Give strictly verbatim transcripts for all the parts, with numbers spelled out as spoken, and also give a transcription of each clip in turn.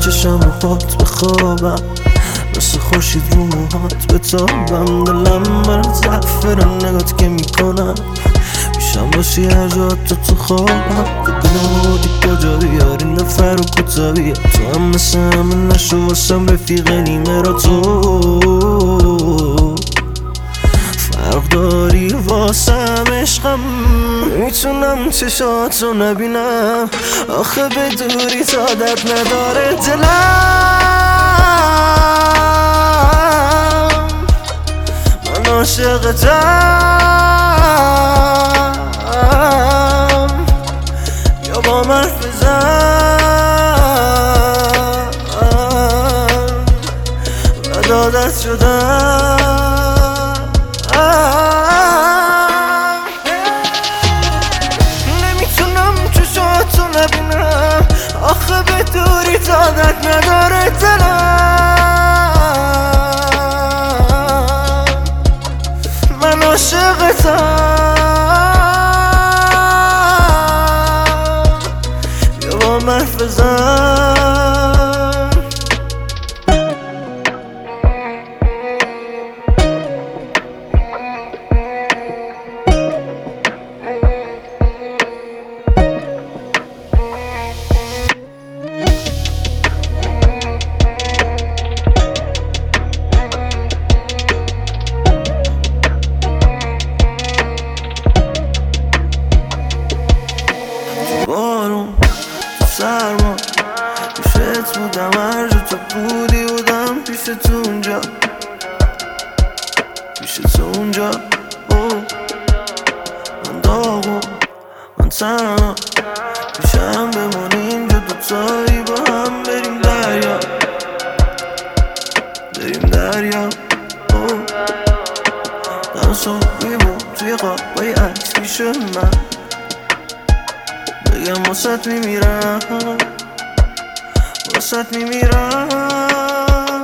چشم هات بخوابم، مثل خورشید رو موهات بتابم. دلم برات زعفران نگات که میکنم، میشم باشی هر جا تو تو خوابم. دلم بودی کجا بیاری نفر و کتابیه، تو هم مثل همه نشو واسم رفیق نیمه را تو فرق داری واسم عشقم. میتونم چشاتو نبینم آخه به دوری زادت نداره دلم. من عاشقتم، یا با من حرف بزن و دادت شدم. نمیتونم چشاتو نبینم آخه به دوری زادت نداره دلم. من عاشقتم، یا با من حرف بزن. بارون تو سرما پیشت بودم، هر جا تو بودی بودم پیشت اونجا، پیشت اونجا. اوه من داغو من تنها، پیشم بمونی اینجا دوتایی با هم بریم دریا، بریم دریا. اوه دنسو میمون توی خوابای عکس پیش من، بگم واسط میمیرم واسط میمیرم.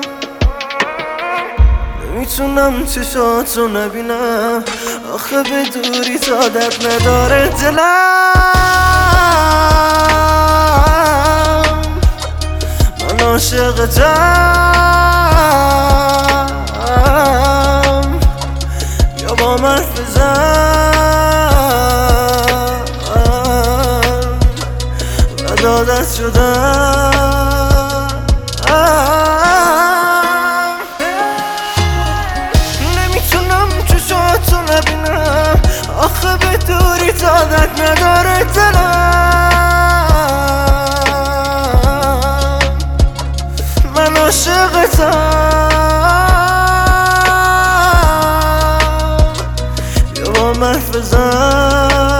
نمیتونم چشاتو نبینم آخه به دوری زادت نداره دلم. من عاشقتم، یا با من حرف بزن و دادت شدم. نمیتونم چشاتو نبینم آخه به دوری زادت نداره دلم. من عاشقتم، یا با من حرف بزن.